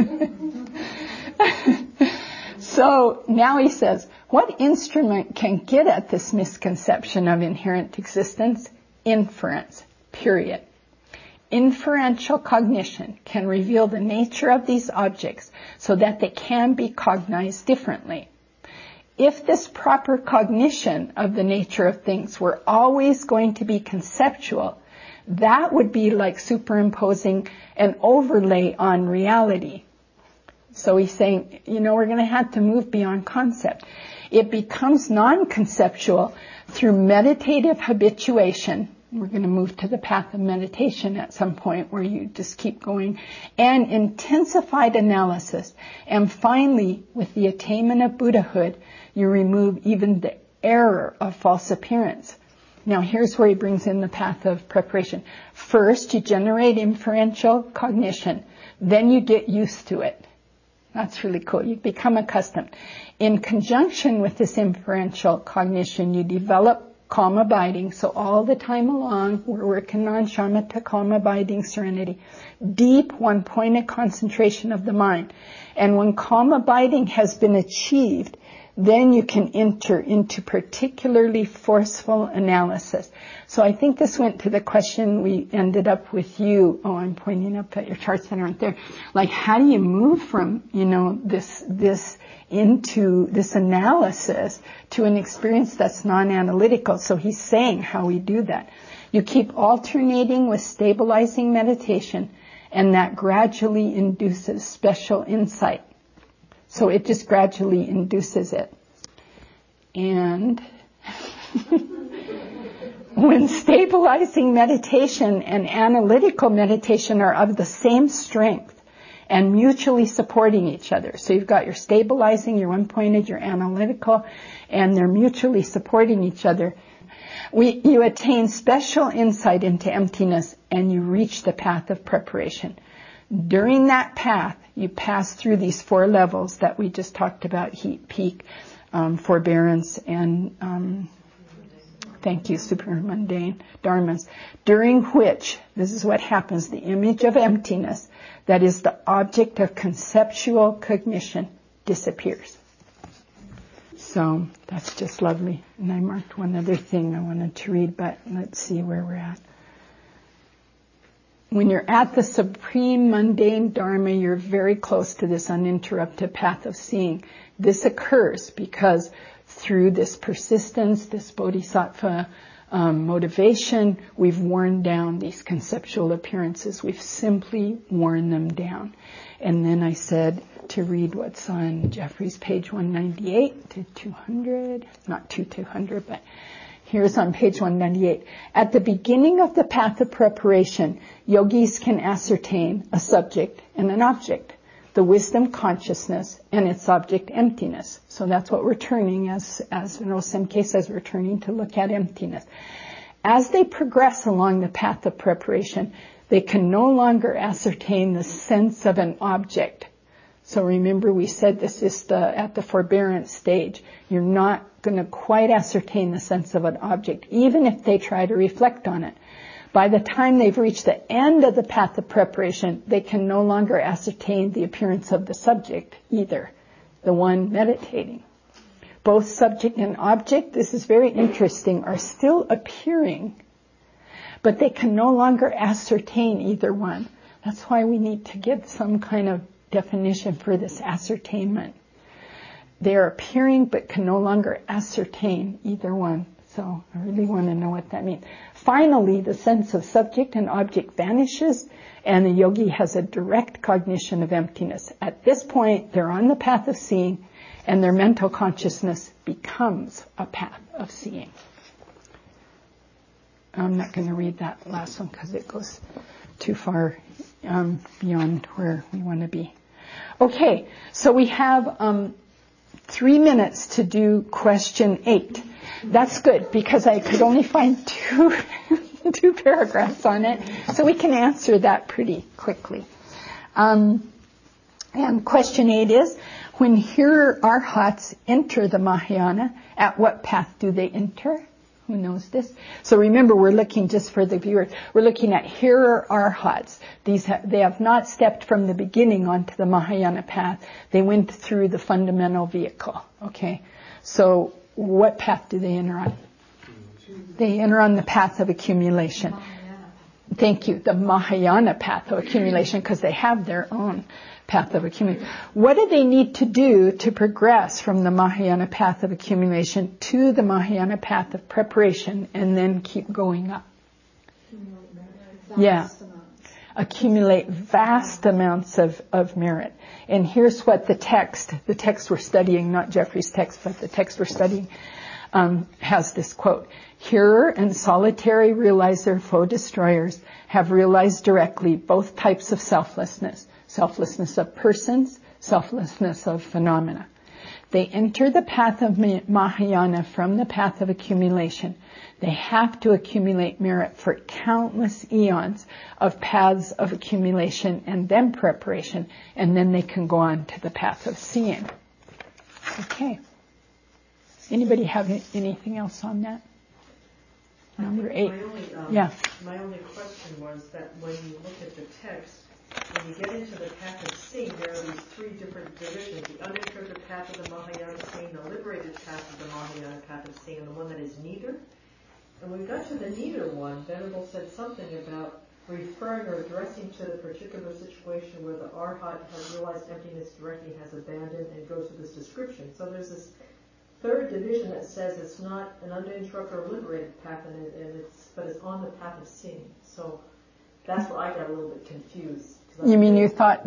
So now he says, what instrument can get at this misconception of inherent existence? Inference, period. Inferential cognition can reveal the nature of these objects so that they can be cognized differently. If this proper cognition of the nature of things were always going to be conceptual, that would be like superimposing an overlay on reality. So he's saying, we're going to have to move beyond concept. It becomes non-conceptual through meditative habituation. We're going to move to the path of meditation at some point where you just keep going, and intensified analysis. And finally, with the attainment of Buddhahood, you remove even the error of false appearance. Now here's where he brings in the path of preparation. First, you generate inferential cognition. Then you get used to it. That's really cool. You become accustomed. In conjunction with this inferential cognition, you develop calm abiding. So all the time along, we're working on shamatha, calm abiding serenity. Deep, one-pointed concentration of the mind. And when calm abiding has been achieved, then you can enter into particularly forceful analysis. So I think this went to the question we ended up with you. Oh, I'm pointing up at your charts that aren't there. Like, how do you move from, this into this analysis to an experience that's non-analytical? So he's saying how we do that. You keep alternating with stabilizing meditation, and that gradually induces special insight. So it just gradually induces it. And when stabilizing meditation and analytical meditation are of the same strength and mutually supporting each other. So you've got your stabilizing, your one-pointed, your analytical, and they're mutually supporting each other. You attain special insight into emptiness and you reach the path of preparation. During that path, you pass through these 4 levels that we just talked about: heat, peak, forbearance, and supramundane dharmas, during which, this is what happens, the image of emptiness, that is the object of conceptual cognition, disappears. So that's just lovely. And I marked one other thing I wanted to read, but let's see where we're at. When you're at the supreme mundane dharma, you're very close to this uninterrupted path of seeing. This occurs because through this persistence, this bodhisattva motivation, we've worn down these conceptual appearances. We've simply worn them down. And then I said to read what's on Jeffrey's page 198 to 200, not 200, but here's on page 198. At the beginning of the path of preparation, yogis can ascertain a subject and an object, the wisdom consciousness and its object emptiness. So that's what we're turning, as Venerable Semkye says, we're turning to look at emptiness. As they progress along the path of preparation, they can no longer ascertain the sense of an object. So remember, we said this is at the forbearance stage. You're not going to quite ascertain the sense of an object, even if they try to reflect on it. By the time they've reached the end of the path of preparation, they can no longer ascertain the appearance of the subject either, the one meditating. Both subject and object, this is very interesting, are still appearing, but they can no longer ascertain either one. That's why we need to get some kind of definition for this ascertainment. They are appearing but can no longer ascertain either one. So I really want to know what that means. Finally, the sense of subject and object vanishes, and the yogi has a direct cognition of emptiness. At this point, they're on the path of seeing, and their mental consciousness becomes a path of seeing. I'm not going to read that last one because it goes too far beyond where we want to be. Okay, so we have 3 minutes to do question 8. That's good because I could only find two paragraphs on it, so we can answer that pretty quickly. And question 8 is, when hearer arhats enter the Mahayana, at what path do they enter? Who knows this? So remember, we're looking, just for the viewers, we're looking at hearer arhats. They have not stepped from the beginning onto the Mahayana path. They went through the fundamental vehicle. Okay, so what path do they enter on? They enter on the path of accumulation. Thank you, the Mahayana path of accumulation, because they have their own path of accumulation. What do they need to do to progress from the Mahayana path of accumulation to the Mahayana path of preparation and then keep going up? Yeah. Accumulate vast amounts of merit. And here's what the text we're studying, not Jeffrey's text, but the text we're studying, has this quote. Hearer and solitary realizer foe destroyers have realized directly both types of selflessness. Selflessness of persons, selflessness of phenomena. They enter the path of Mahayana from the path of accumulation. They have to accumulate merit for countless eons of paths of accumulation and then preparation, and then they can go on to the path of seeing. Okay. Anybody have anything else on that? Number 8. My only question was that when you look at the text, when you get into the path of seeing, there are these 3 different divisions: the uninterpreted path of the Mahayana seeing, the liberated path of the Mahayana path of seeing, and the one that is neither. And when we got to the neither one, Venerable said something about referring or addressing to the particular situation where the arhat has realized emptiness directly, has abandoned, and goes through this description. So there's this 3rd division that says it's not an uninterrupted or liberated path, but it's on the path of seeing. So that's where I got a little bit confused. You mean you thought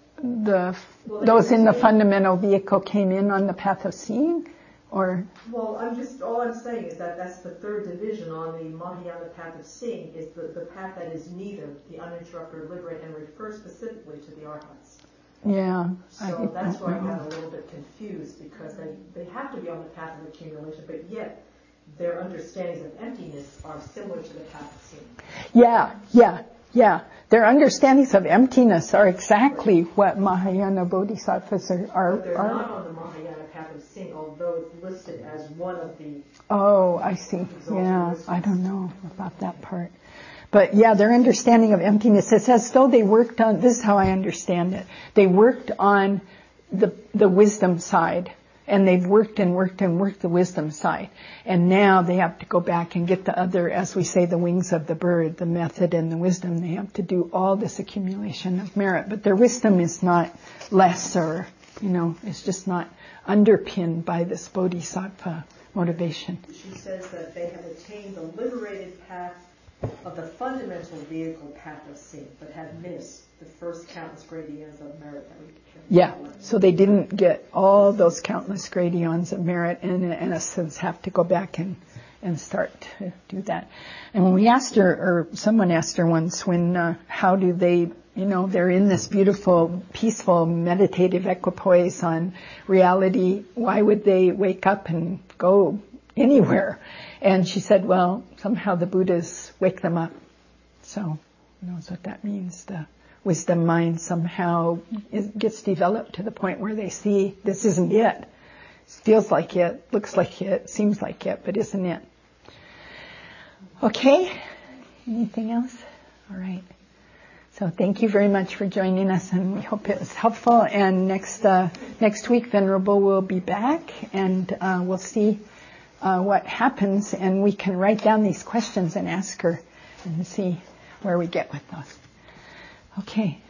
those in the fundamental vehicle came in on the path of seeing? Or? Well, all I'm saying is that that's the 3rd division on the Mahayana path of seeing, is the path that is neither the uninterrupted or liberated, and refers specifically to the arhats. Yeah. So that's why I got a little bit confused, because they have to be on the path of accumulation, but yet their understandings of emptiness are similar to the path of seeing. Yeah. Their understandings of emptiness are exactly what Mahayana bodhisattvas are. But they're not on the Mahayana path of seeing, although it's listed as one of the... Oh, I see. Yeah, I don't know about that part. But yeah, their understanding of emptiness, it's as though they worked on, this is how I understand it, they worked on the wisdom side, and they've worked the wisdom side. And now they have to go back and get the other, as we say, the wings of the bird, the method and the wisdom. They have to do all this accumulation of merit. But their wisdom is not less, or, it's just not underpinned by this bodhisattva motivation. She says that they have attained the liberated path of the fundamental vehicle path of seeing, but have missed the first countless great eons of merit that we... Yeah, so they didn't get all those countless great eons of merit, and in a sense have to go back and start to do that. And when we asked her, or someone asked her once, how do they, they're in this beautiful, peaceful, meditative equipoise on reality, why would they wake up and go anywhere? And she said, well, somehow the Buddhas wake them up. So, who knows what that means? The wisdom mind somehow gets developed to the point where they see this isn't it. It feels like it, looks like it, seems like it, but isn't it. Okay? Anything else? All right. So thank you very much for joining us, and we hope it was helpful. And next week, Venerable will be back, and we'll see what happens, and we can write down these questions and ask her and see where we get with those. Okay.